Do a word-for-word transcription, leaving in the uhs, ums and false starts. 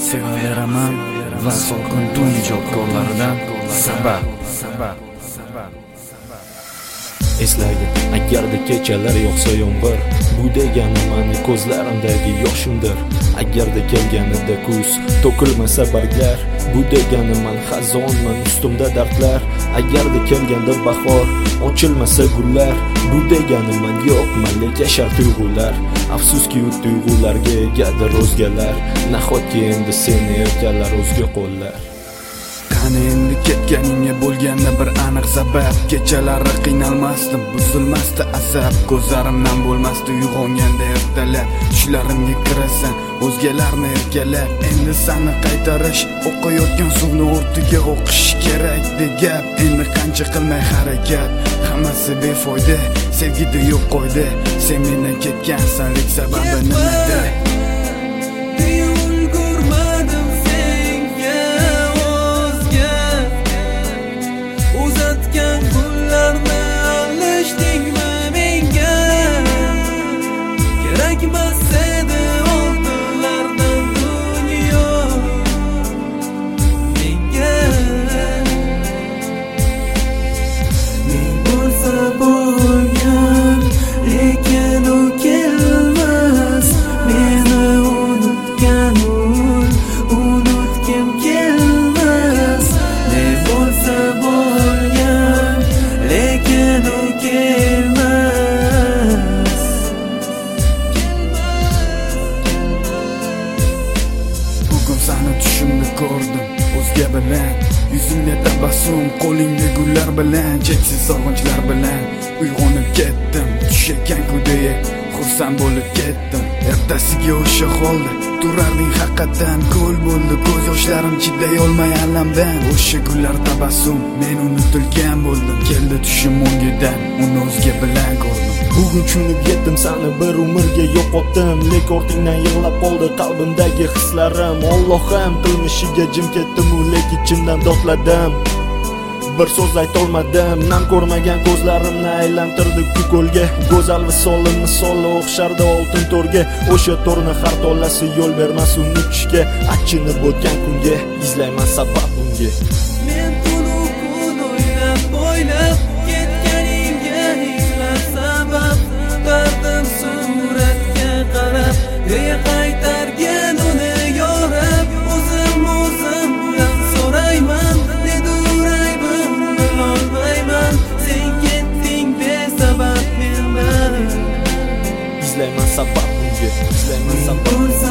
sevaveraman va sokin tun ijodkorlaridan sabab. Eslagin, agarda kechalar yog'sa yomg'ir, bu degani mani ko'zlarimdagi yoshimdir. Agarda kelganida kuz, to'kilmasa barglar, bu degani man xazonman, ustimda dardlar. Agarda kelganda bahor, ochilmasa gullar, bu degani man yo'qman, lekin yashar tuyg'ular. Afsuski u tuyg'ularga egadir o'zgalar, nahotki endi seni erkalar o'zga qo'llar. Qani endi ketganingga bo'lganda bir aniq sabab. Kechalari qiynalmasdim, buzilmasdi asab, ko'zlarimdan bo'lmasdi uyg'onganda ertalab. Tushlarimga kirasan, o'zgalarni erkalab. Endi seni qaytarish, o'qiyotgan suvni o'rtiga o'qish kerak degap. Endi qancha qilmay harakat, hammasi befoyda, sevgida yo'q qo'ydi. Sen mendan ketgansan, lek sababi nimada? Seni tushimda ko'rdim o'zga bilan, yuzingda tabassum, qo'lingda gullar bilan, cheksiz sog'inchlar bilan uyg'onib ketdim. Tushagan deya xursand bo'lib ketdim. Ertasiga o'sha holda turarding haqiqatan, ko'l bo'ldi ko'z yoshlarim, chiday olmay alamdan. O'sha gullar tabassum, men unutilgan bo'ldim. Keldi tushim o'ngidan, uni o'zga bilan ko'rdim. Bugun tushunib yetdim, seni bir umrga yo'qotdim, lek ortingdan yig'lab qoldi qalbimdagi hislarim. Alloh ham qilmishiga jim ketdim, lek ichimdan dodladim. Bir so'z aytolmadim, nam ko'rmagan ko'zlarimni aylantirdi ko'lga. Go'zal visolim misoli o'xshardi oltin to'rga. O'sha to'rni har to'lasi yo'l bermas uni tushga. Achinib o'tgan kunga izlayman sabab unga. Men tunu kun o'ylab o'ylab ketganingga izlar sabab. Dardim suratga qarab, deya qaytargan uni yorab. O'zim o'zim bilan so'rayman, ne durayman, bilolmayman. Sen ketding besabab mendan. Izlayman sabab unga, izlayman sabab.